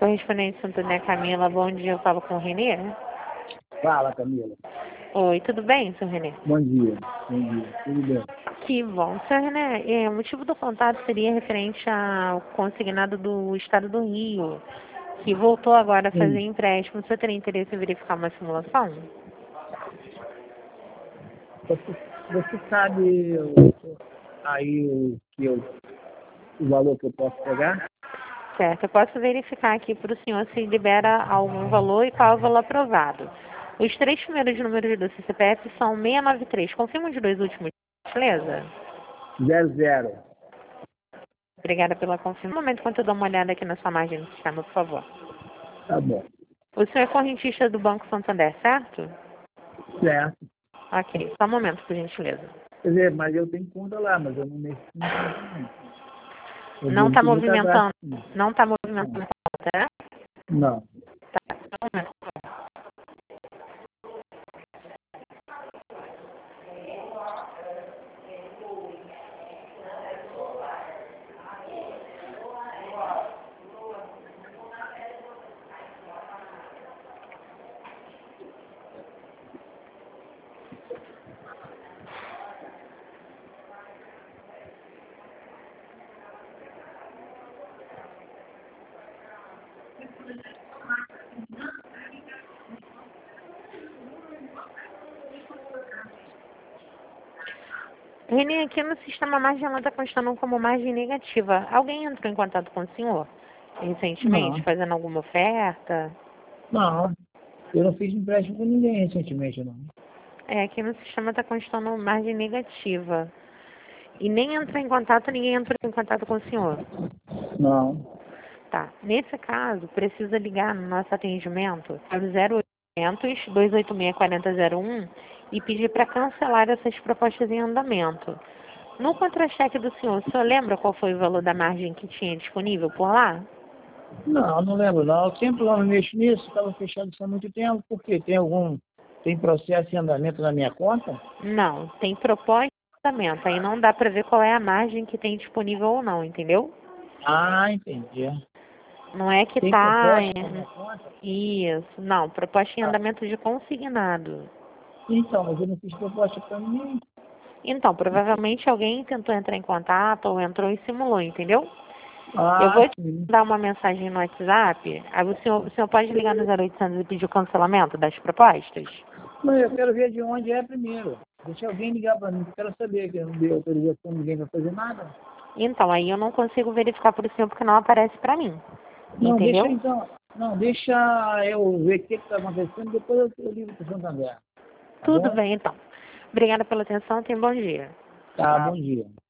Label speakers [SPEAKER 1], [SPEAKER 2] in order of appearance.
[SPEAKER 1] Correspondente Santander Camila, bom dia, eu falo com o Renê.
[SPEAKER 2] Fala, Camila.
[SPEAKER 1] Oi, tudo bem, senhor Renê?
[SPEAKER 2] Bom dia. Bom dia. Tudo bem?
[SPEAKER 1] Que bom. Senhor Renê, o motivo do contato seria referente ao consignado do Estado do Rio, que voltou agora a fazer
[SPEAKER 2] Sim.
[SPEAKER 1] empréstimo. O senhor teria interesse em verificar uma simulação?
[SPEAKER 2] Você sabe aí o valor que eu posso pegar?
[SPEAKER 1] Certo, eu posso verificar aqui para o senhor se libera algum valor e qual é o valor aprovado. Os 3 primeiros números do seu CPF são 693. Confirma os 2 últimos, beleza?
[SPEAKER 2] 00.
[SPEAKER 1] Obrigada pela confirmação. Um momento, enquanto eu dou uma olhada aqui na sua margem do sistema, por favor.
[SPEAKER 2] Tá bom.
[SPEAKER 1] O senhor é correntista do Banco Santander, certo?
[SPEAKER 2] Certo.
[SPEAKER 1] Ok, só um momento, por gentileza.
[SPEAKER 2] Quer dizer, mas eu tenho conta lá, mas eu não mexo com conta, não. Eu
[SPEAKER 1] Não
[SPEAKER 2] devo
[SPEAKER 1] está
[SPEAKER 2] ter no
[SPEAKER 1] movimentando,
[SPEAKER 2] cadastro, sim.
[SPEAKER 1] não está movimentando a conta, né?
[SPEAKER 2] Não.
[SPEAKER 1] Tá, só um momento. Renê, aqui no sistema a margem está constando como margem negativa. Alguém entrou em contato com o senhor recentemente,
[SPEAKER 2] Não.
[SPEAKER 1] fazendo alguma oferta?
[SPEAKER 2] Não. Eu não fiz empréstimo com ninguém recentemente, não.
[SPEAKER 1] Aqui no sistema está constando margem negativa. E nem entrou em contato, ninguém entrou em contato com o senhor.
[SPEAKER 2] Não.
[SPEAKER 1] Tá. Nesse caso, precisa ligar no nosso atendimento para o 0800 286 4001 e pedir para cancelar essas propostas em andamento. No contra-cheque do senhor, o senhor lembra qual foi o valor da margem que tinha disponível por lá?
[SPEAKER 2] Não, não lembro, não. Eu sempre lá não mexo nisso, estava fechado isso há muito tempo. Por quê? Tem processo em andamento na minha conta?
[SPEAKER 1] Não, tem proposta em andamento. Aí não dá para ver qual é a margem que tem disponível ou não, entendeu?
[SPEAKER 2] Ah, entendi.
[SPEAKER 1] Não é que
[SPEAKER 2] Tem
[SPEAKER 1] tá.
[SPEAKER 2] proposta na minha conta?
[SPEAKER 1] Isso, não, proposta em
[SPEAKER 2] Ah,
[SPEAKER 1] andamento de consignado.
[SPEAKER 2] então, mas eu não fiz proposta para mim.
[SPEAKER 1] Então, provavelmente alguém tentou entrar em contato ou entrou e simulou, entendeu? Eu
[SPEAKER 2] Ah,
[SPEAKER 1] vou te
[SPEAKER 2] sim.
[SPEAKER 1] dar uma mensagem no WhatsApp, aí o senhor pode ligar no 0800 e pedir o cancelamento das propostas?
[SPEAKER 2] Mas eu quero ver de onde é primeiro. Deixa alguém ligar para mim, que eu quero saber que eu não dei autorização a ninguém para fazer nada.
[SPEAKER 1] Então, aí eu não consigo verificar para o senhor porque não aparece para mim,
[SPEAKER 2] Não, deixa
[SPEAKER 1] entendeu?
[SPEAKER 2] então. Não, deixa eu ver o que está acontecendo, depois eu ligo para o Santander. Tá
[SPEAKER 1] Tudo
[SPEAKER 2] bom?
[SPEAKER 1] bem, então. Obrigada pela atenção, tenha um bom dia.
[SPEAKER 2] Tá, bom dia.